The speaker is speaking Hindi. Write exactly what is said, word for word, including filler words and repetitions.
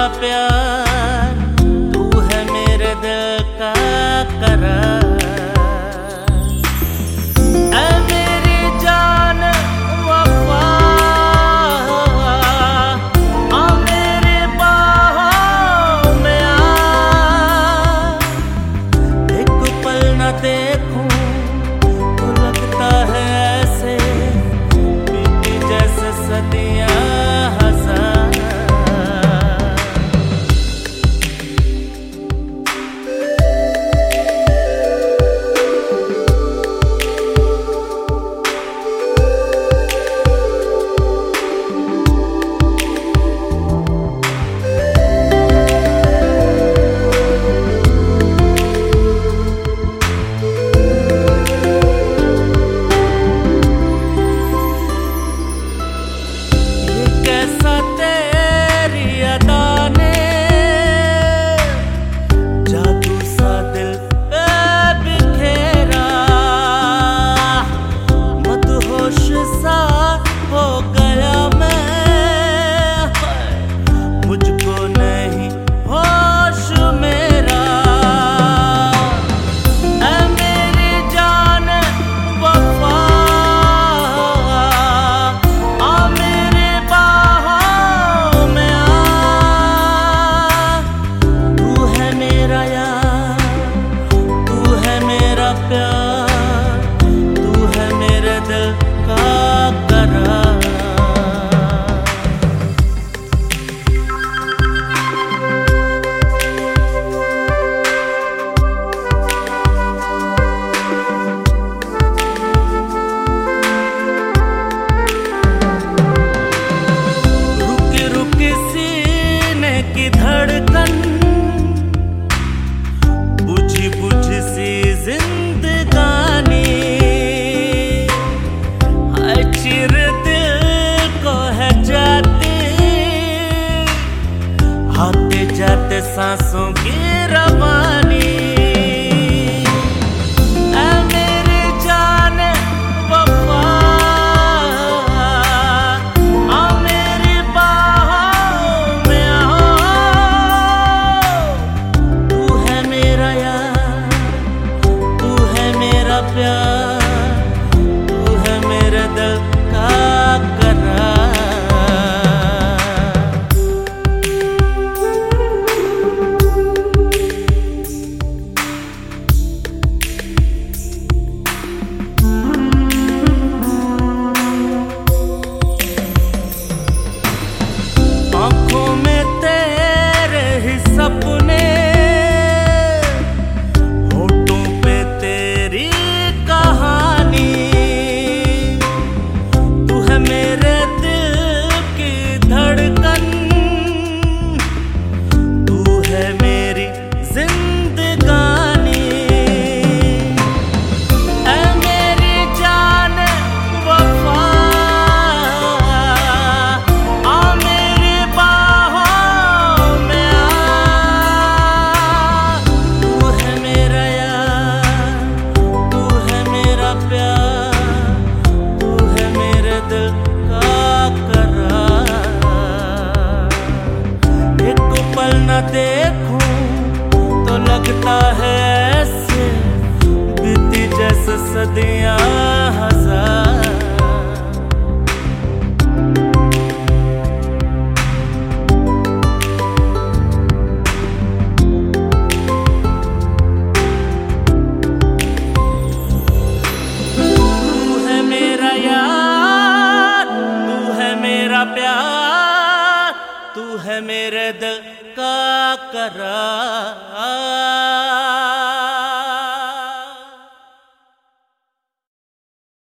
प्यार, तू है मेरे दिल का करार। ऐ मेरी जान वफा, आ मेरे बाहों में आ। एक पल न देखूं तो लगता है ऐसे बीती जैसे सदियां हजार। धड़कन बुझी बुझी सी जिंदगानी, हर चिर दिल को है जाती, आते जाते सांसों की रवानी। सपने होठों पे तेरी कहानी, तू है मेरे दिल की धड़कन, तू है मेरी जिंदगानी। ऐ मेरी जान वफा, आ मेरी बाहों में न देखूं तो लगता है ऐसे बीती जैसे सदियां हजार। तू है मेरा यार, तू है मेरा प्यार, तू है मेरे दिल का करार।